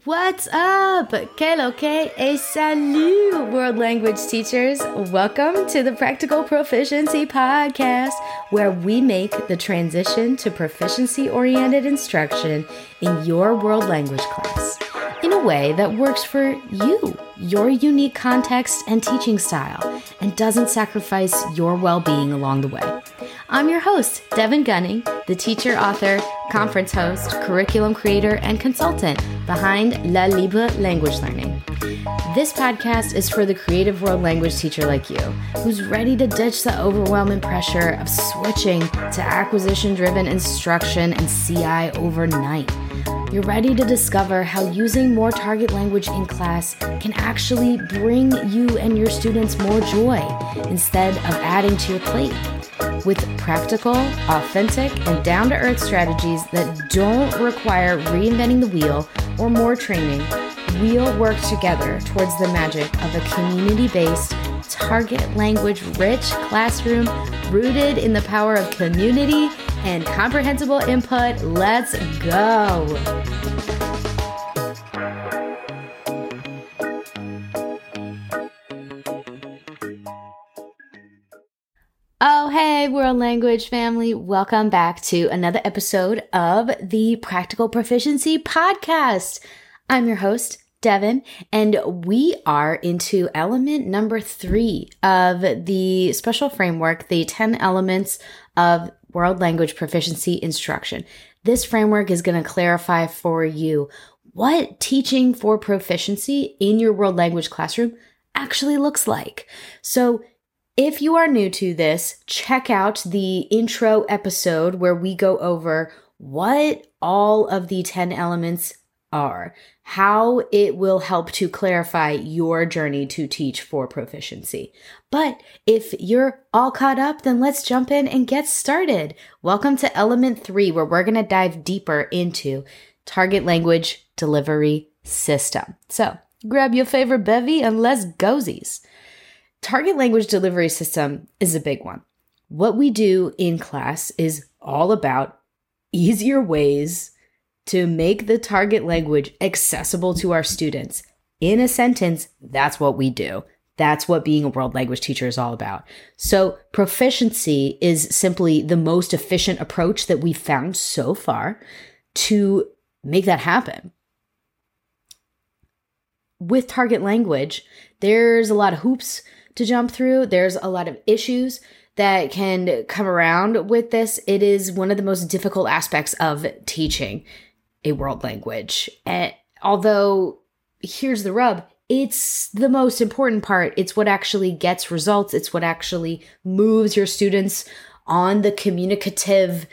What's up? Que lo que et salut, world language teachers. Welcome to the Practical Proficiency Podcast, where we make the transition to proficiency-oriented instruction in your world language class in a way that works for you, your unique context and teaching style, and doesn't sacrifice your well-being along the way. I'm your host, Devin Gunning, the teacher, author, conference host, curriculum creator, and consultant behind La Libre Language Learning. This podcast is for the creative world language teacher like you, who's ready to ditch the overwhelming pressure of switching to acquisition-driven instruction and CI overnight. You're ready to discover how using more target language in class can actually bring you and your students more joy instead of adding to your plate. With practical, authentic, and down-to-earth strategies that don't require reinventing the wheel or more training, we'll work together towards the magic of a community-based, target language-rich classroom rooted in the power of community and comprehensible input. Let's go! Oh, hey, world language family. Welcome back to another episode of the Practical Proficiency Podcast. I'm your host, Devin, and we are into element number 3 of the special framework, the 10 elements of world language proficiency instruction. This framework is going to clarify for you what teaching for proficiency in your world language classroom actually looks like. So if you are new to this, check out the intro episode where we go over what all of the 10 elements are, how it will help to clarify your journey to teach for proficiency. But if you're all caught up, then let's jump in and get started. Welcome to element 3, where we're going to dive deeper into target language delivery system. So grab your favorite bevy and let's gozies. Target language delivery system is a big one. What we do in class is all about easier ways to make the target language accessible to our students. In a sentence, that's what we do. That's what being a world language teacher is all about. So proficiency is simply the most efficient approach that we've found so far to make that happen. With target language, there's a lot of hoops to jump through. There's a lot of issues that can come around with this. It is one of the most difficult aspects of teaching a world language. And although here's the rub, it's the most important part. It's what actually gets results. It's what actually moves your students on the communicative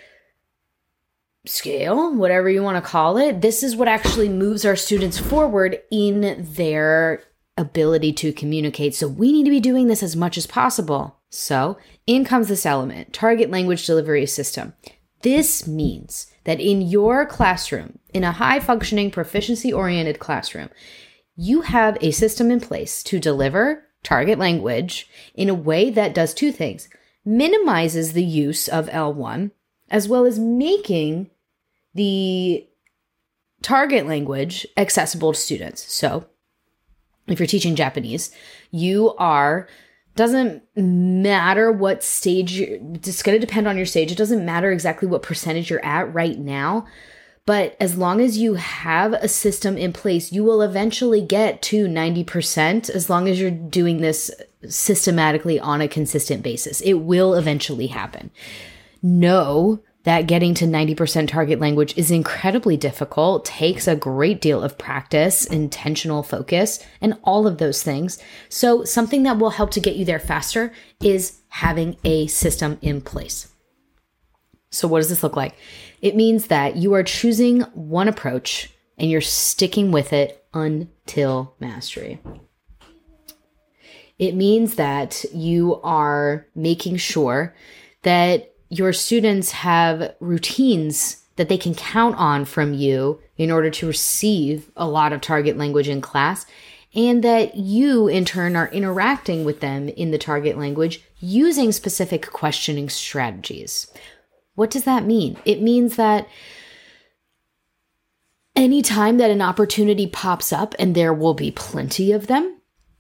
scale, whatever you want to call it. This is what actually moves our students forward in their ability to communicate. So we need to be doing this as much as possible. So in comes this element, target language delivery system. This means that in your classroom, in a high-functioning, proficiency-oriented classroom, you have a system in place to deliver target language in a way that does two things: minimizes the use of L1, as well as making the target language accessible to students. So if you're teaching Japanese, doesn't matter what stage, it's going to depend on your stage. It doesn't matter exactly what percentage you're at right now, but as long as you have a system in place, you will eventually get to 90% as long as you're doing this systematically on a consistent basis. It will eventually happen. Know that getting to 90% target language is incredibly difficult, takes a great deal of practice, intentional focus, and all of those things. So something that will help to get you there faster is having a system in place. So what does this look like? It means that you are choosing one approach and you're sticking with it until mastery. It means that you are making sure that your students have routines that they can count on from you in order to receive a lot of target language in class, and that you, in turn, are interacting with them in the target language using specific questioning strategies. What does that mean? It means that Anytime that an opportunity pops up, and there will be plenty of them,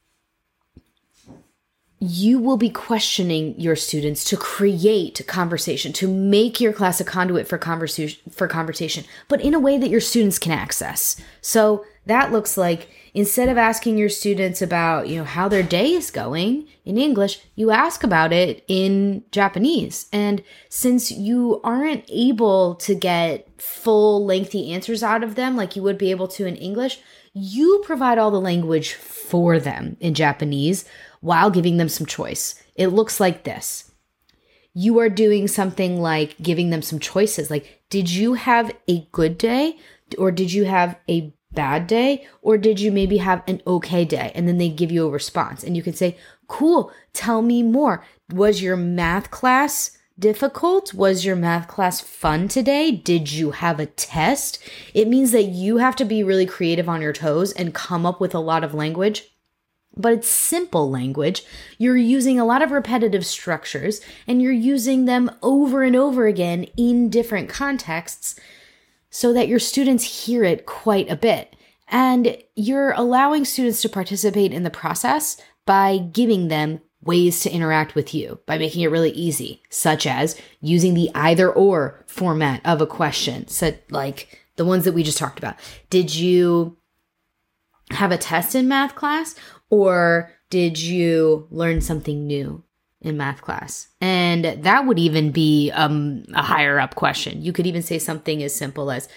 you will be questioning your students to create conversation, to make your class a conduit for conversation, but in a way that your students can access. So that looks like, instead of asking your students about, how their day is going in English, you ask about it in Japanese. And since you aren't able to get full lengthy answers out of them like you would be able to in English, you provide all the language for them in Japanese while giving them some choice. It looks like this. You are doing something like giving them some choices. Like, did you have a good day? Or did you have a bad day? Or did you maybe have an okay day? And then they give you a response. And you can say, cool, tell me more. Was your math class difficult? Was your math class fun today? Did you have a test? It means that you have to be really creative on your toes and come up with a lot of language. But it's simple language. You're using a lot of repetitive structures, and you're using them over and over again in different contexts so that your students hear it quite a bit. And you're allowing students to participate in the process by giving them ways to interact with you, by making it really easy, such as using the either or format of a question, like the ones that we just talked about. Did you have a test in math class? Or did you learn something new in math class? And that would even be a higher up question. You could even say something as simple as,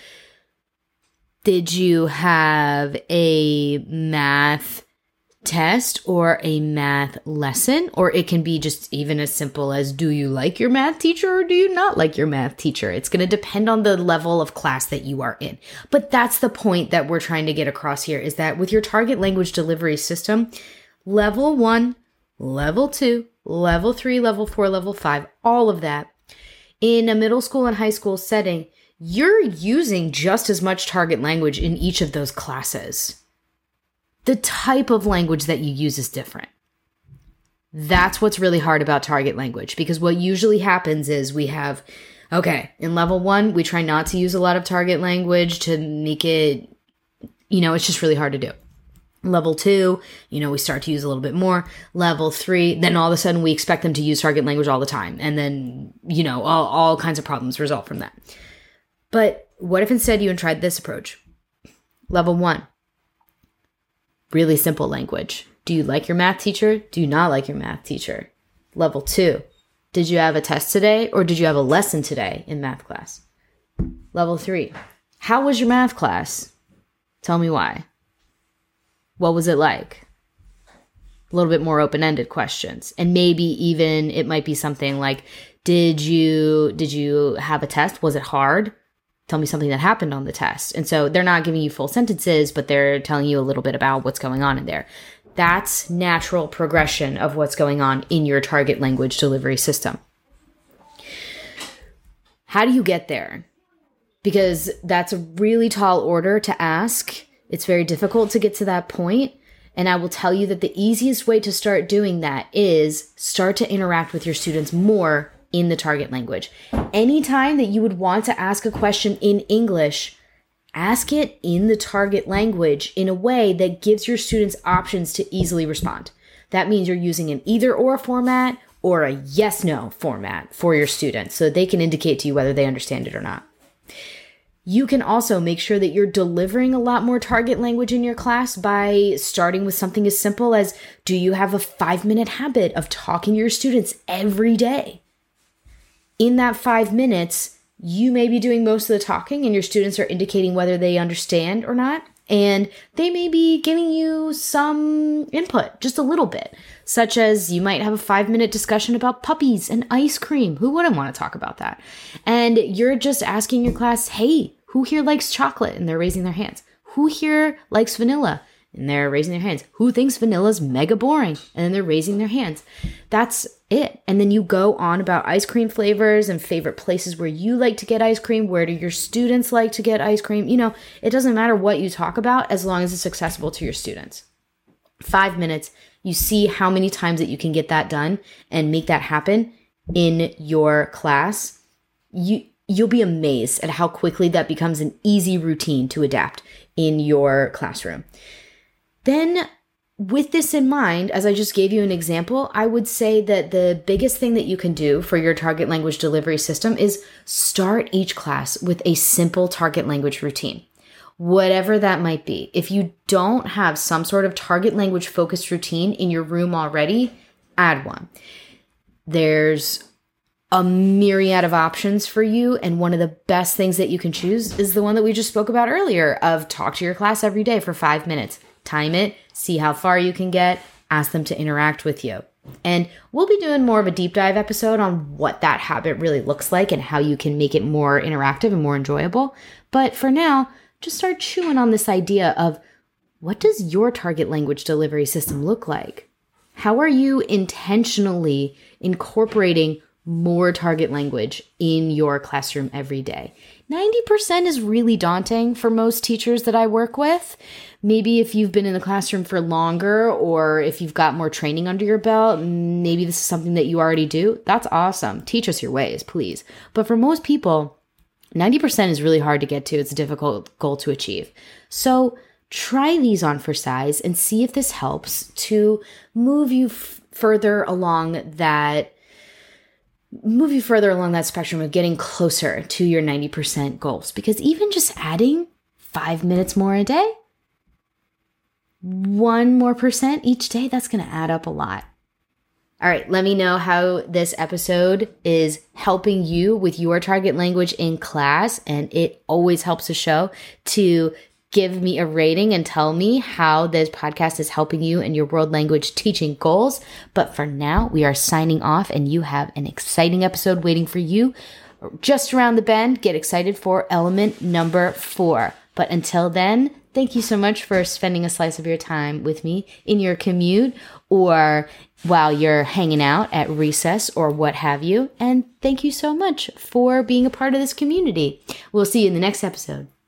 did you have a math test or a math lesson? Or it can be just even as simple as, do you like your math teacher or do you not like your math teacher? It's going to depend on the level of class that you are in. But that's the point that we're trying to get across here, is that with your target language delivery system, level 1, level 2, level 3, level 4, level 5, all of that, in a middle school and high school setting, you're using just as much target language in each of those classes. The type of language that you use is different. That's what's really hard about target language, because what usually happens is we have, in level 1, we try not to use a lot of target language to make it, it's just really hard to do. Level 2, we start to use a little bit more. Level 3, then all of a sudden we expect them to use target language all the time. And then, all kinds of problems result from that. But what if instead you tried this approach? Level 1. Really simple language. Do you like your math teacher? Do you not like your math teacher? Level 2. Did you have a test today or did you have a lesson today in math class? Level 3. How was your math class? Tell me why. What was it like? A little bit more open-ended questions. And maybe even it might be something like, did you have a test? Was it hard? Tell me something that happened on the test. And so they're not giving you full sentences, but they're telling you a little bit about what's going on in there. That's natural progression of what's going on in your target language delivery system. How do you get there? Because that's a really tall order to ask. It's very difficult to get to that point. And I will tell you that the easiest way to start doing that is start to interact with your students more in the target language. Anytime that you would want to ask a question in English, ask it in the target language in a way that gives your students options to easily respond. That means you're using an either or format or a yes/no format for your students so that they can indicate to you whether they understand it or not. You can also make sure that you're delivering a lot more target language in your class by starting with something as simple as, do you have a 5-minute habit of talking to your students every day? In that 5 minutes, you may be doing most of the talking and your students are indicating whether they understand or not. And they may be giving you some input, just a little bit, such as you might have a 5-minute discussion about puppies and ice cream. Who wouldn't want to talk about that? And you're just asking your class, hey, who here likes chocolate? And they're raising their hands. Who here likes vanilla? And they're raising their hands. Who thinks vanilla's mega boring? And then they're raising their hands. That's it. And then you go on about ice cream flavors and favorite places where you like to get ice cream. Where do your students like to get ice cream? It doesn't matter what you talk about as long as it's accessible to your students. 5 minutes, you see how many times that you can get that done and make that happen in your class. you'll be amazed at how quickly that becomes an easy routine to adapt in your classroom. Then, with this in mind, as I just gave you an example, I would say that the biggest thing that you can do for your target language delivery system is start each class with a simple target language routine, whatever that might be. If you don't have some sort of target language focused routine in your room already, add one. There's a myriad of options for you, and one of the best things that you can choose is the one that we just spoke about earlier of talk to your class every day for 5 minutes. Time it, see how far you can get, ask them to interact with you. And we'll be doing more of a deep dive episode on what that habit really looks like and how you can make it more interactive and more enjoyable. But for now, just start chewing on this idea of, what does your target language delivery system look like? How are you intentionally incorporating more target language in your classroom every day? 90% is really daunting for most teachers that I work with. Maybe if you've been in the classroom for longer, or if you've got more training under your belt, maybe this is something that you already do. That's awesome. Teach us your ways, please. But for most people, 90% is really hard to get to. It's a difficult goal to achieve. So try these on for size and see if this helps to move you further along that spectrum of getting closer to your 90% goals. Because even just adding 5 minutes more a day, 1% more each day, that's going to add up a lot. All right, let me know how this episode is helping you with your target language in class. And it always helps the show to give me a rating and tell me how this podcast is helping you in your world language teaching goals. But for now, we are signing off, and you have an exciting episode waiting for you just around the bend. Get excited for element number 4. But until then, thank you so much for spending a slice of your time with me in your commute or while you're hanging out at recess or what have you. And thank you so much for being a part of this community. We'll see you in the next episode.